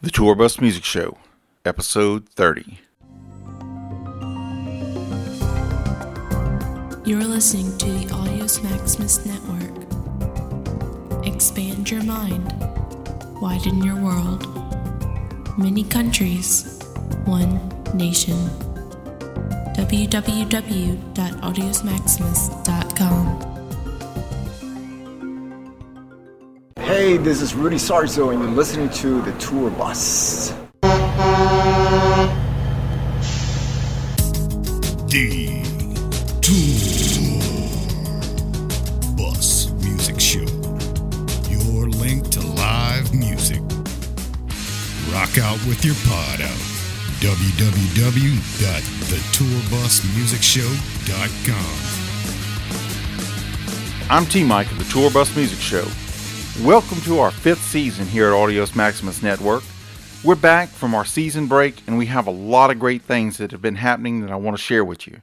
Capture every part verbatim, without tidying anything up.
The Tour Bus Music Show, Episode thirty. You're listening to the Audios Maximus Network. Expand your mind. Widen your world. Many countries. One nation. w w w dot audios maximus dot com. Hey, this is Rudy Sarzo, and you're listening to The Tour Bus. The Tour Bus Music Show. Your link to live music. Rock out with your pod out. w w w dot the tour bus music show dot com. I'm T-Mike of the Tour Bus Music Show. Welcome to our fifth season here at Audios Maximus Network. We're back from our season break, and we have a lot of great things that have been happening that I want to share with you.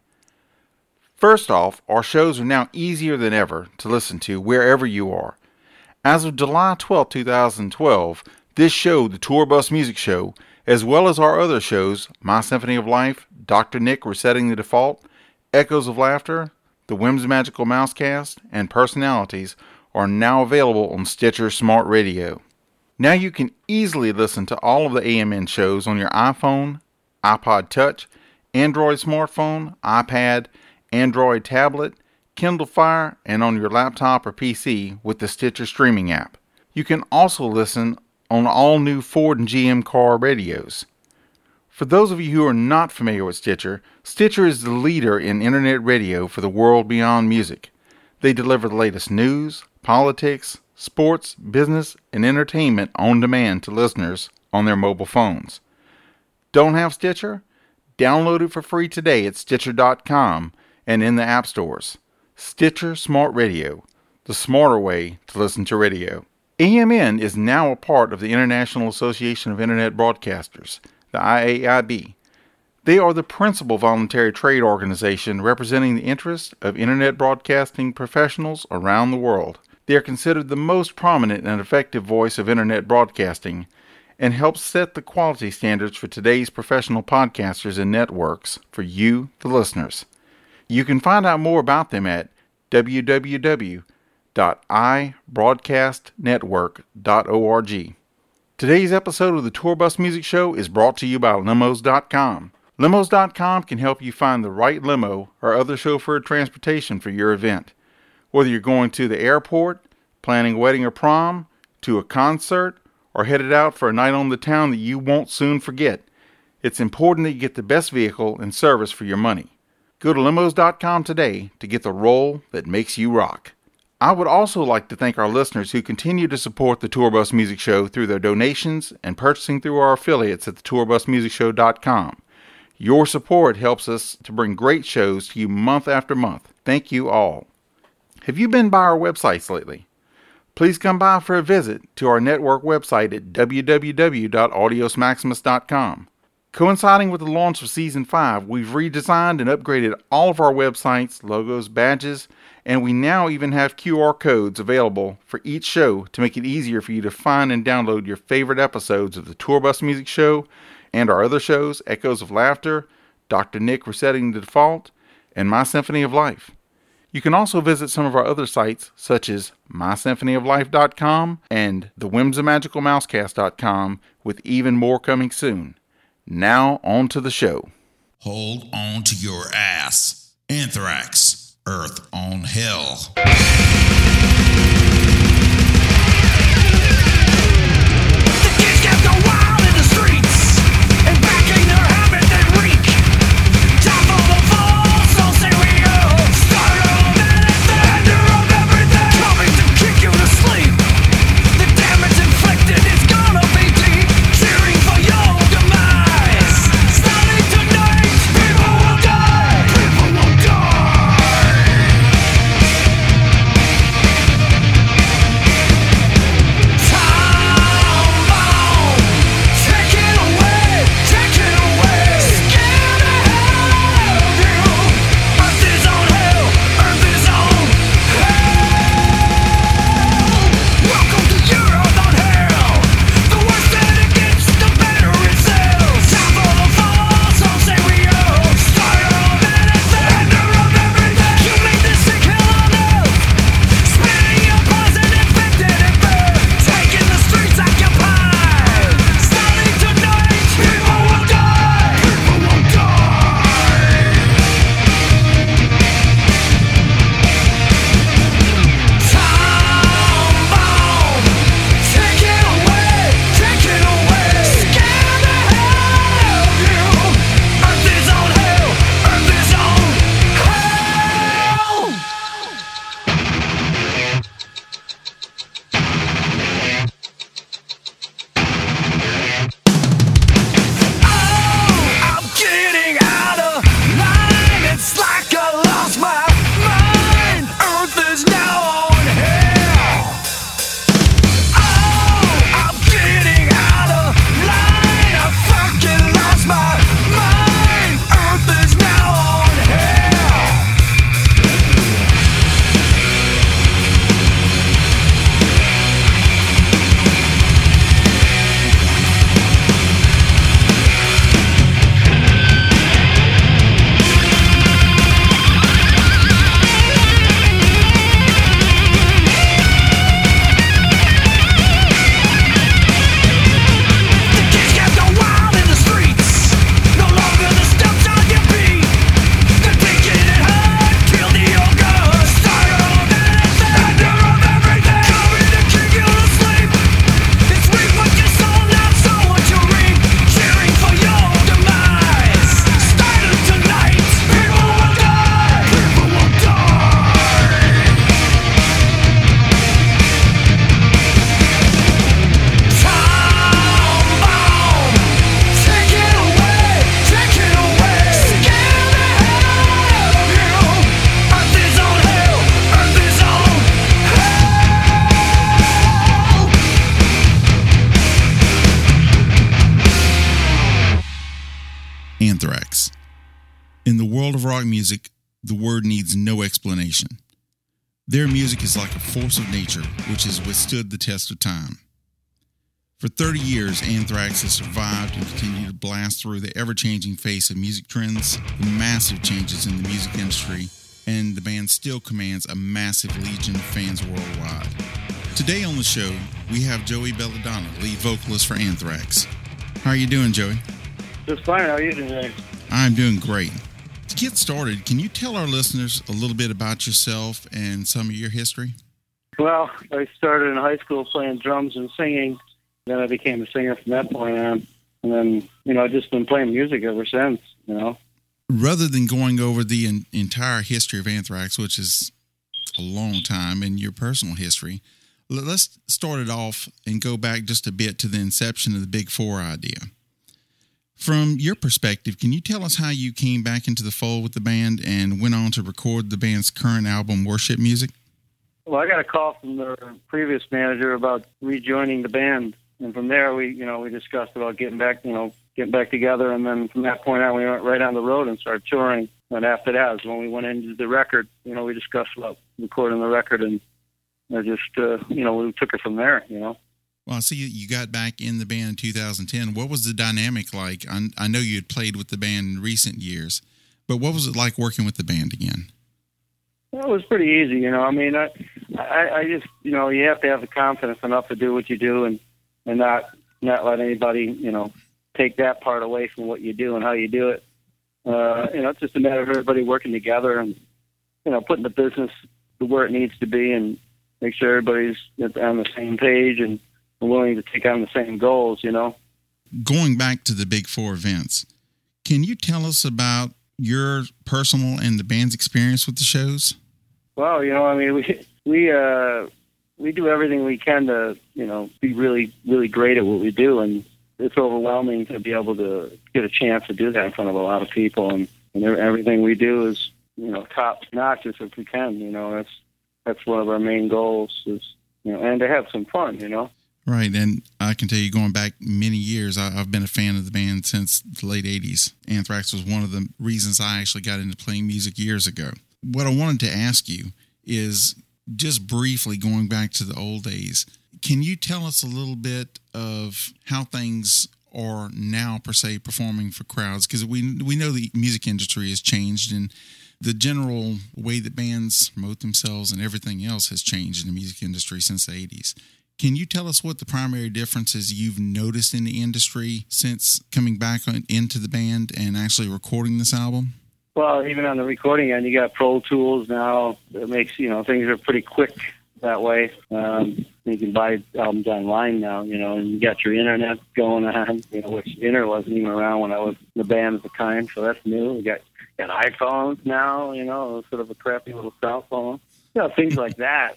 First off, our shows are now easier than ever to listen to wherever you are. As of July twelfth, twenty twelve, this show, the Tour Bus Music Show, as well as our other shows, My Symphony of Life, Doctor Nick Resetting the Default, Echoes of Laughter, The Whims Magical Mousecast, and Personalities, are now available on Stitcher Smart Radio. Now you can easily listen to all of the A M N shows on your iPhone, iPod Touch, Android smartphone, iPad, Android tablet, Kindle Fire, and on your laptop or P C with the Stitcher streaming app. You can also listen on all new Ford and G M car radios. For those of you who are not familiar with Stitcher, Stitcher is the leader in internet radio for the world beyond music. They deliver the latest news, politics, sports, business, and entertainment on demand to listeners on their mobile phones. Don't have Stitcher? Download it for free today at Stitcher dot com and in the app stores. Stitcher Smart Radio, the smarter way to listen to radio. A M N is now a part of the International Association of Internet Broadcasters, the I A I B. They are the principal voluntary trade organization representing the interests of internet broadcasting professionals around the world. They are considered the most prominent and effective voice of internet broadcasting and help set the quality standards for today's professional podcasters and networks for you, the listeners. You can find out more about them at w w w dot i broadcast network dot org. Today's episode of the Tour Bus Music Show is brought to you by limos dot com. limos dot com can help you find the right limo or other chauffeured transportation for your event. Whether you're going to the airport, planning a wedding or prom, to a concert, or headed out for a night on the town that you won't soon forget, it's important that you get the best vehicle and service for your money. Go to limos dot com today to get the roll that makes you rock. I would also like to thank our listeners who continue to support the Tour Bus Music Show through their donations and purchasing through our affiliates at the tour bus music show dot com. Your support helps us to bring great shows to you month after month. Thank you all. Have you been by our websites lately? Please come by for a visit to our network website at w w w dot audios maximus dot com. Coinciding with the launch of Season five, we've redesigned and upgraded all of our websites, logos, badges, and we now even have Q R codes available for each show to make it easier for you to find and download your favorite episodes of the Tour Bus Music Show and our other shows, Echoes of Laughter, Doctor Nick Resetting the Default, and My Symphony of Life. You can also visit some of our other sites, such as my symphony of life dot com and the whims magical mousecast dot com, with even more coming soon. Now, on to the show. Hold on to your ass. Anthrax. Earth on Hell. The kids kept go wild in the streets, and back in their habit they reek. Time for the fall, so say we go. Start on that thunder of everything, coming to kick you to sleep. The damage inflicted is gonna be deep, cheering for your demise. Starting tonight, people will die, people will die. Anthrax. In the world of rock music, the word needs no explanation. Their music is like a force of nature which has withstood the test of time. For thirty years, Anthrax has survived and continued to blast through the ever-changing face of music trends, the massive changes in the music industry, and the band still commands a massive legion of fans worldwide. Today on the show, we have Joey Belladonna, lead vocalist for Anthrax. How are you doing, Joey? Just fine. How are you today? I'm doing great. To get started, can you tell our listeners a little bit about yourself and some of your history? Well, I started in high school playing drums and singing. Then I became a singer from that point on. And then, you know, I've just been playing music ever since, you know. Rather than going over the en- entire history of Anthrax, which is a long time, and your personal history, l- let's start it off and go back just a bit to the inception of the Big Four idea. From your perspective, can you tell us how you came back into the fold with the band and went on to record the band's current album, Worship Music? Well, I got a call from the previous manager about rejoining the band. And from there, we, you know, we discussed about getting back, you know, getting back together. And then from that point on, we went right on the road and started touring. And after that is when we went into the record. You know, we discussed about recording the record, and I just, uh, you know, we took it from there, you know. Well, I see you got back in the band in two thousand ten. What was the dynamic like? I, I know you had played with the band in recent years, but what was it like working with the band again? Well, it was pretty easy, you know. I mean, I, I, I just, you know, you have to have the confidence enough to do what you do, and, and not not let anybody, you know, take that part away from what you do and how you do it. Uh, you know, it's just a matter of everybody working together and, you know, putting the business where it needs to be and make sure everybody's on the same page and willing to take on the same goals, you know. Going back to the Big Four events, can you tell us about your personal and the band's experience with the shows? Well, you know, I mean, we we uh, we do everything we can to, you know, be really, really great at what we do, and it's overwhelming to be able to get a chance to do that in front of a lot of people, and, and everything we do is, you know, top notch if we can, you know. That's that's one of our main goals is, you know, and to have some fun, you know. Right, and I can tell you going back many years, I, I've been a fan of the band since the late eighties. Anthrax was one of the reasons I actually got into playing music years ago. What I wanted to ask you is, just briefly going back to the old days, can you tell us a little bit of how things are now, per se, performing for crowds? Because we, we know the music industry has changed, and the general way that bands promote themselves and everything else has changed in the music industry since the eighties. Can you tell us what the primary differences you've noticed in the industry since coming back on, into the band and actually recording this album? Well, even on the recording end, you got Pro Tools now. It makes, you know, things are pretty quick that way. Um, you can buy albums online now, you know, and you got your internet going on, you know, which internet wasn't even around when I was in the band at the time, so that's new. We got, got iPhones now, you know, sort of a crappy little cell phone. You know, things like that.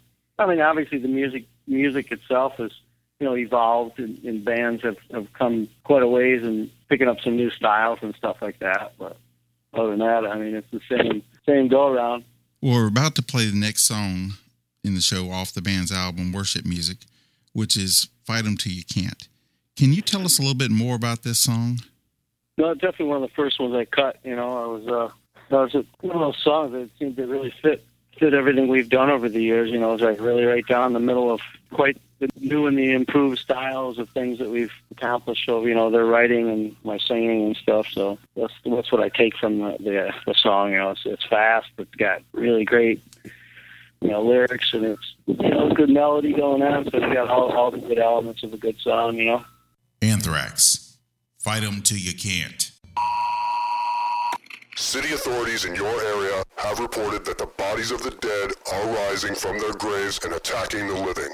I mean, obviously the music music itself has, you know, evolved, and, and bands have, have come quite a ways and picking up some new styles and stuff like that. But other than that, I mean, it's the same same go around. Well, we're about to play the next song in the show off the band's album, Worship Music, which is Fight 'Em Till You Can't. Can you tell us a little bit more about this song? No, it's definitely one of the first ones I cut. You know, I was uh, that was one of those songs that seemed to really fit. Did everything we've done over the years, you know, it's like really right down the middle of quite the new and the improved styles of things that we've accomplished. So, you know, their writing and my singing and stuff. So that's that's what I take from the the, the song. You know, it's it's fast, but it's got really great, you know, lyrics, and it's, you know, good melody going on. So it's got all all the good elements of a good song. You know. Anthrax, Fight 'Em Till You Can't. City authorities in your area have reported that the bodies of the dead are rising from their graves and attacking the living.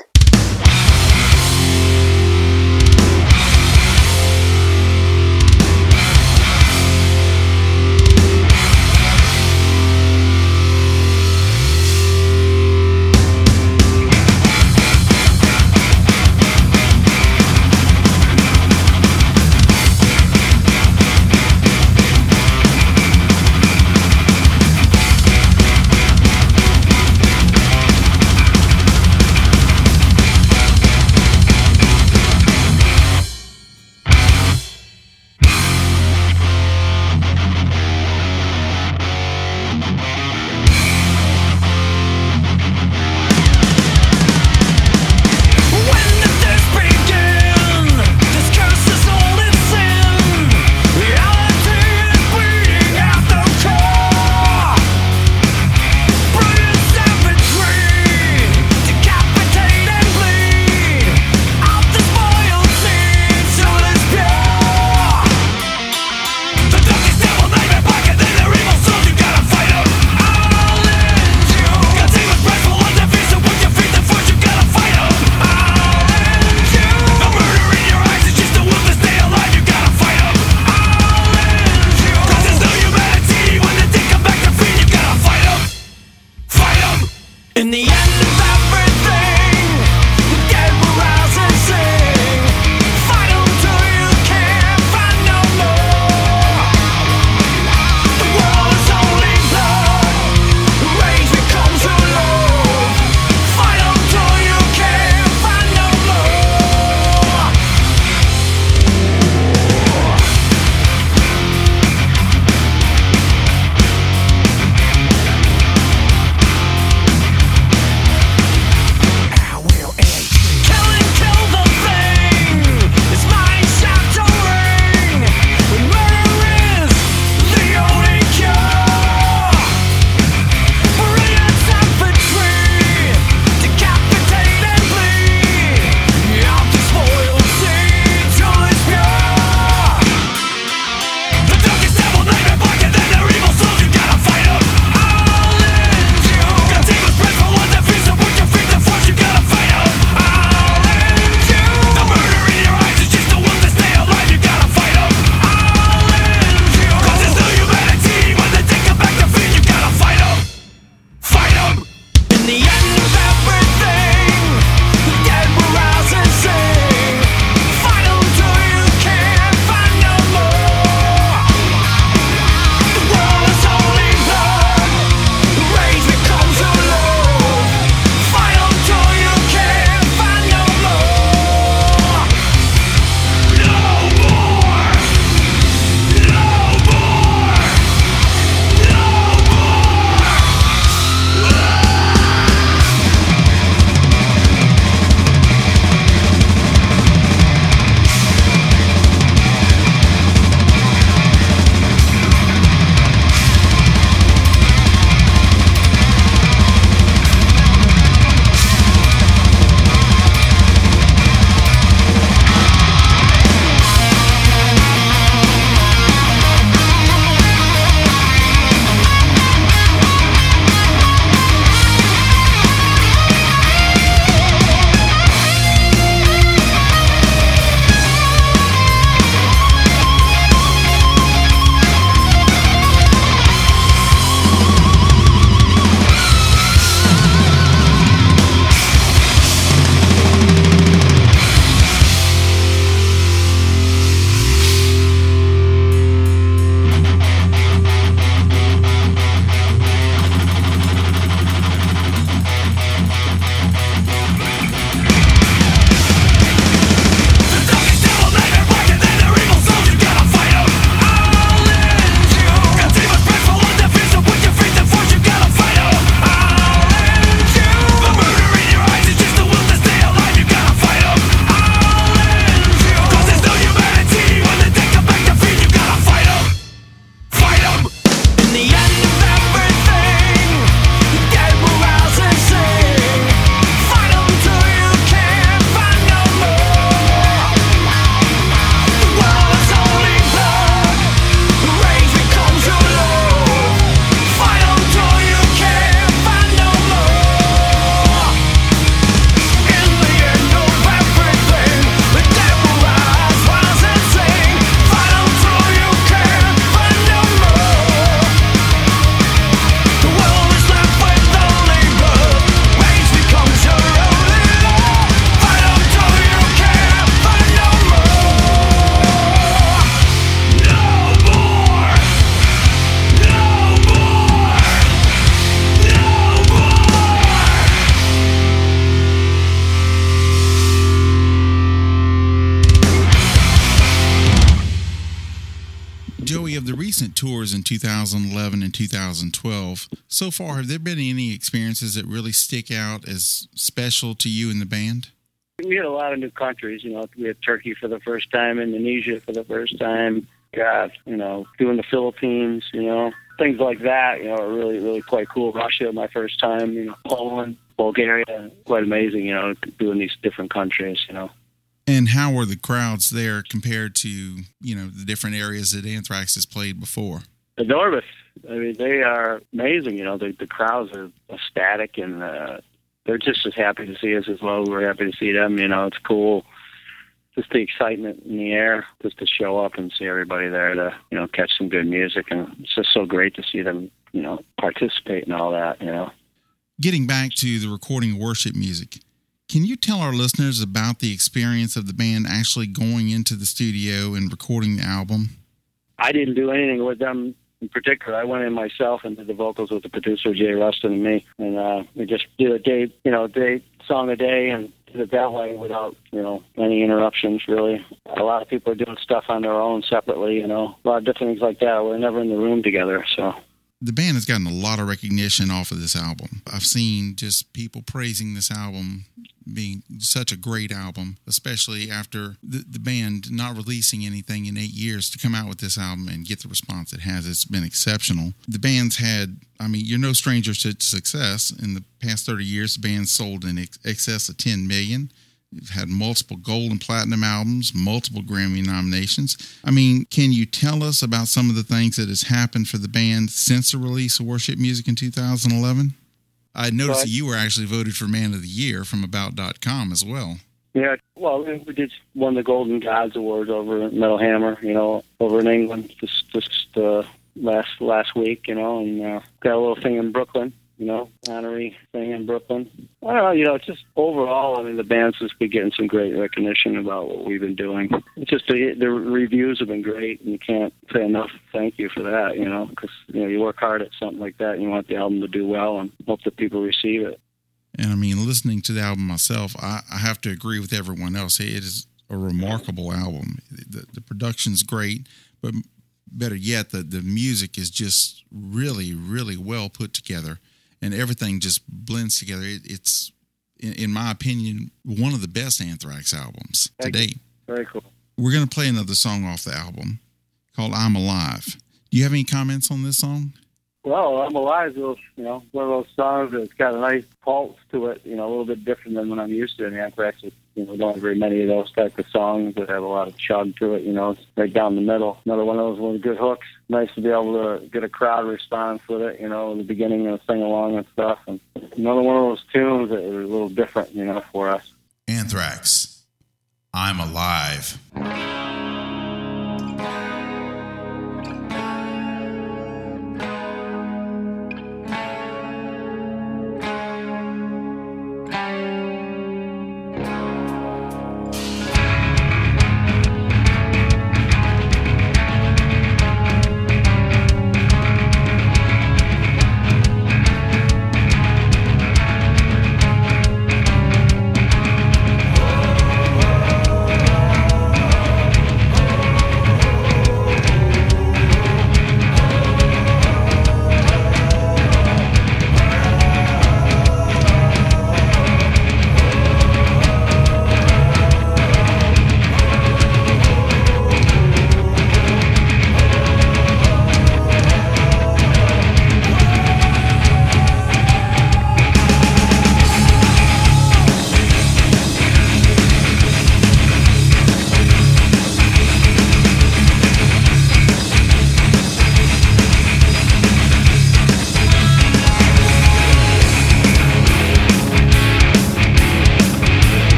Joey, of the recent tours in two thousand eleven and two thousand twelve, so far, have there been any experiences that really stick out as special to you and the band? We had a lot of new countries. You know, we had Turkey for the first time, Indonesia for the first time. Got, you know, doing the Philippines, you know, things like that, you know, are really, really quite cool. Russia, my first time, you know, Poland, Bulgaria, quite amazing, you know, doing these different countries, you know. And how were the crowds there compared to, you know, the different areas that Anthrax has played before? Enormous. I mean, they are amazing, you know, the, the crowds are ecstatic, and uh, they're just as happy to see us as well. We're happy to see them, you know, it's cool. Just the excitement in the air, just to show up and see everybody there to, you know, catch some good music. And it's just so great to see them, you know, participate in all that, you know. Getting back to the recording of worship music, can you tell our listeners about the experience of the band actually going into the studio and recording the album? I didn't do anything with them in particular. I went in myself and did the vocals with the producer, Jay Rustin, and me. And uh, we just did a day, you know, day, song a day, and did it that way without, you know, any interruptions, really. A lot of people are doing stuff on their own separately, you know, a lot of different things like that. We're never in the room together, so. The band has gotten a lot of recognition off of this album. I've seen just people praising this album being such a great album, especially after the, the band not releasing anything in eight years to come out with this album and get the response it has. It's been exceptional. The band's had, I mean, you're no stranger to success. In the past thirty years, the band's sold in ex- excess of ten million. You've had multiple gold and platinum albums, multiple Grammy nominations. I mean, can you tell us about some of the things that has happened for the band since the release of Worship Music in two thousand eleven? I noticed that you were actually voted for Man of the Year from About dot com as well. Yeah, well, we did won the Golden Gods Award over at Metal Hammer, you know, over in England just just uh, last last week, you know, and uh, got a little thing in Brooklyn, you know, honorary thing in Brooklyn. I don't know, you know, just overall, I mean, the band's just been getting some great recognition about what we've been doing. It's just the, the reviews have been great, and you can't say enough thank you for that, you know, because, you know, you work hard at something like that, and you want the album to do well and hope that people receive it. And, I mean, listening to the album myself, I, I have to agree with everyone else. It is a remarkable album. The, the production's great, but better yet, the, the music is just really, really well put together. And everything just blends together. It, it's, in, in my opinion, one of the best Anthrax albums to date. Very cool. We're going to play another song off the album called I'm Alive. Do you have any comments on this song? Well, I'm Alive is, you know, one of those songs that's got a nice pulse to it, you know, a little bit different than what I'm used to in Anthrax. You know, don't have very many of those type of songs that have a lot of chug to it, you know, it's right down the middle. Another one of those with good hooks. Nice to be able to get a crowd response with it, you know, in the beginning and sing along and stuff. And another one of those tunes that are a little different, you know, for us. Anthrax, I'm Alive.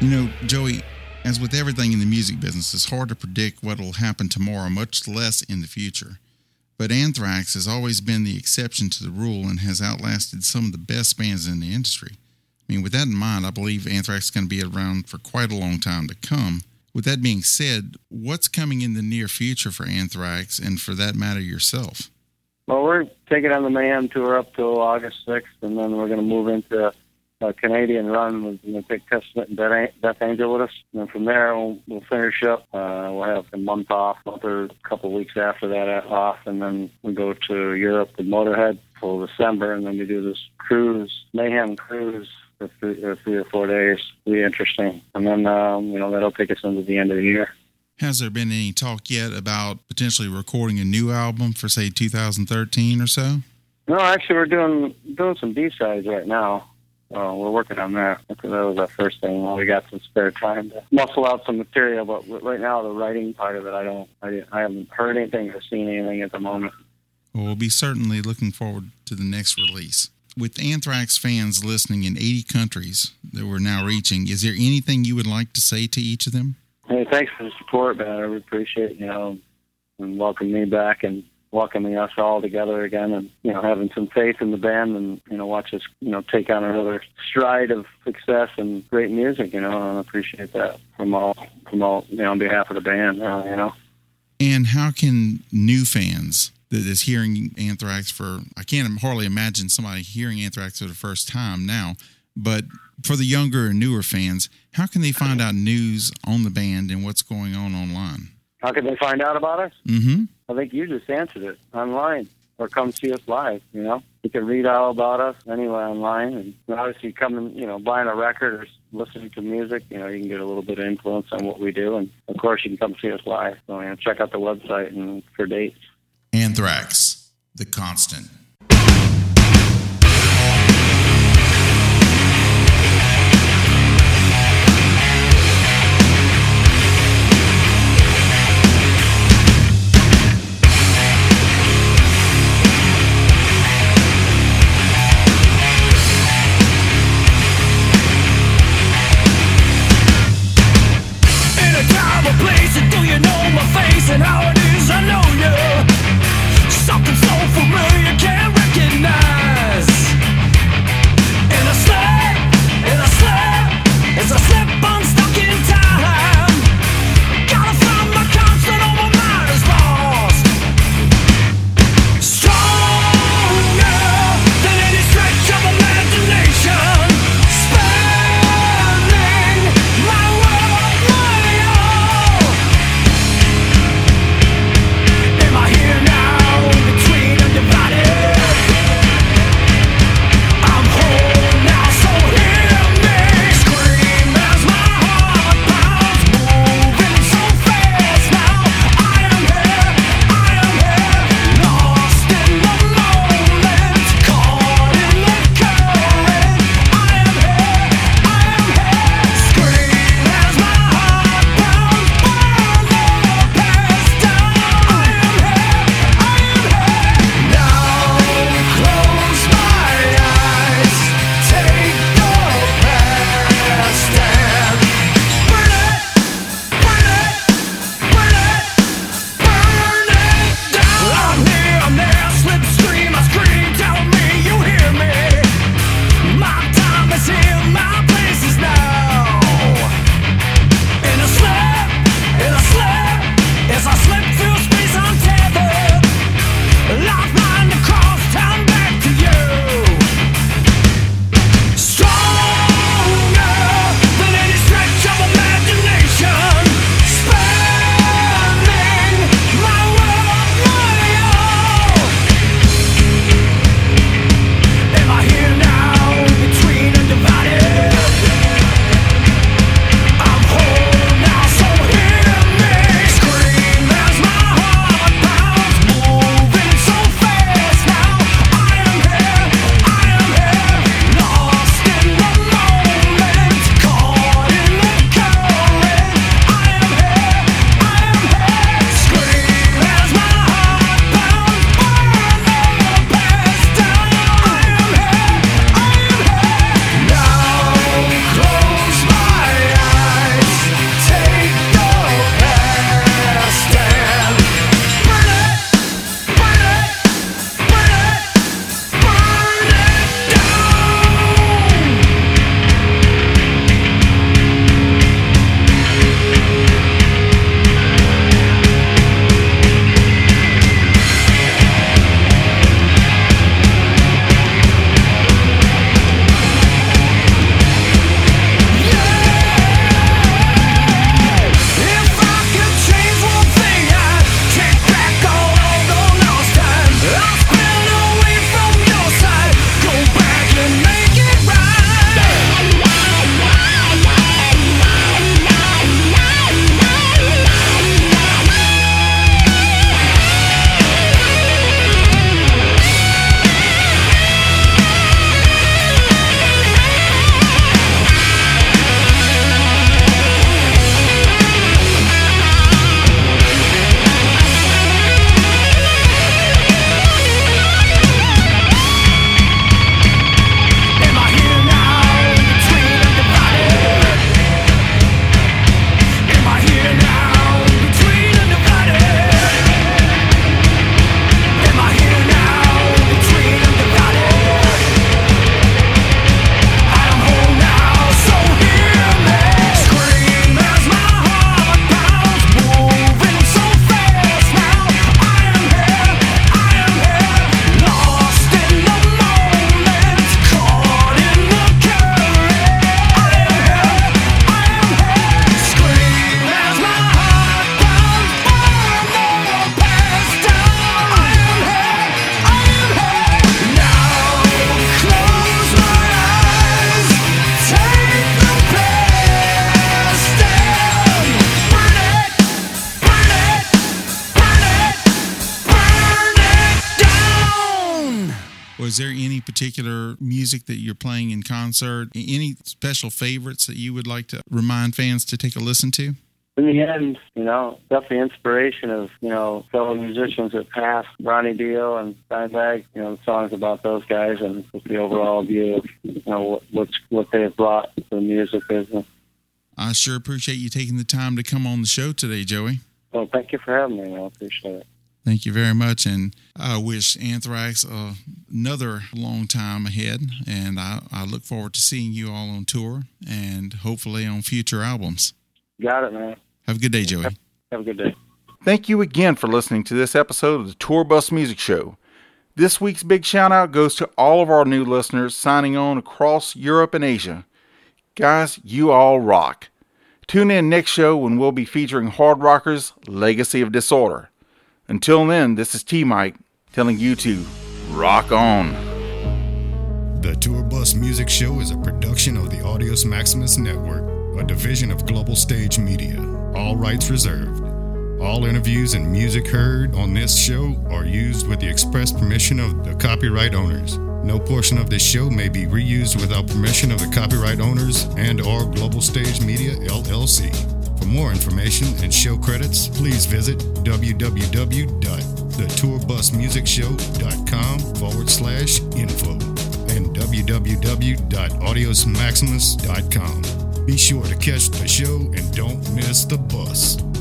You know, Joey, as with everything in the music business, it's hard to predict what will happen tomorrow, much less in the future. But Anthrax has always been the exception to the rule and has outlasted some of the best bands in the industry. I mean, with that in mind, I believe Anthrax is going to be around for quite a long time to come. With that being said, what's coming in the near future for Anthrax and, for that matter, yourself? Well, we're taking on the Mayhem tour up till August sixth, and then we're going to move into a Canadian run. We're going to take Testament and Death Angel with us. And then from there, we'll, we'll finish up. Uh, we'll have a month off, month or a couple of weeks after that off, and then we go to Europe with Motorhead till December, and then we do this cruise, Mayhem cruise, for three or, three or four days. It'll be interesting. And then, um, you know, that'll take us into the end of the year. Has there been any talk yet about potentially recording a new album for, say, two thousand thirteen or so? No, actually, we're doing doing some B-sides right now. Uh, we're working on that. That was our first thing. Well, we got some spare time to muscle out some material, but right now, the writing part of it, I don't, I, I haven't heard anything or seen anything at the moment. Well, we'll be certainly looking forward to the next release. With Anthrax fans listening in eighty countries that we're now reaching, is there anything you would like to say to each of them? Hey, thanks for the support, man. I really appreciate it, you know, and welcoming me back and welcoming us all together again, and, you know, having some faith in the band, and, you know, watch us, you know, take on another stride of success and great music, you know, and I appreciate that from all, from all, you know, on behalf of the band, uh, you know. And how can new fans that is hearing Anthrax for, I can't hardly imagine somebody hearing Anthrax for the first time now, but for the younger and newer fans, how can they find out news on the band and what's going on online? How can they find out about us? Mm-hmm. I think you just answered it, online, or come see us live, you know. You can read all about us anywhere online, and obviously come and, you know, buying a record or listening to music, you know, you can get a little bit of influence on what we do, and of course you can come see us live. So, you know, check out the website and for dates. Anthrax, The Constant. And how it is, I know you. Something so familiar, can't is there any particular music that you're playing in concert? Any special favorites that you would like to remind fans to take a listen to? In the end, you know, definitely inspiration of, you know, fellow musicians that passed, Ronnie Dio and Dimebag, you know, songs about those guys and just the overall view of, you know, what, what's, what they have brought to the music business. I sure appreciate you taking the time to come on the show today, Joey. Well, thank you for having me. I appreciate it. Thank you very much, and I wish Anthrax uh, another long time ahead, and I, I look forward to seeing you all on tour and hopefully on future albums. Got it, man. Have a good day, Joey. Have a good day. Thank you again for listening to this episode of the Tour Bus Music Show. This week's big shout-out goes to all of our new listeners signing on across Europe and Asia. Guys, you all rock. Tune in next show when we'll be featuring Hard Rockers' Legacy of Disorder. Until then, this is T-Mike telling you to rock on. The Tour Bus Music Show is a production of the Audios Maximus Network, a division of Global Stage Media. All rights reserved. All interviews and music heard on this show are used with the express permission of the copyright owners. No portion of this show may be reused without permission of the copyright owners and or Global Stage Media, L L C. For more information and show credits, please visit www.thetourbusmusicshow.com forward slash info and www.audiosmaximus dot com. Be sure to catch the show and don't miss the bus.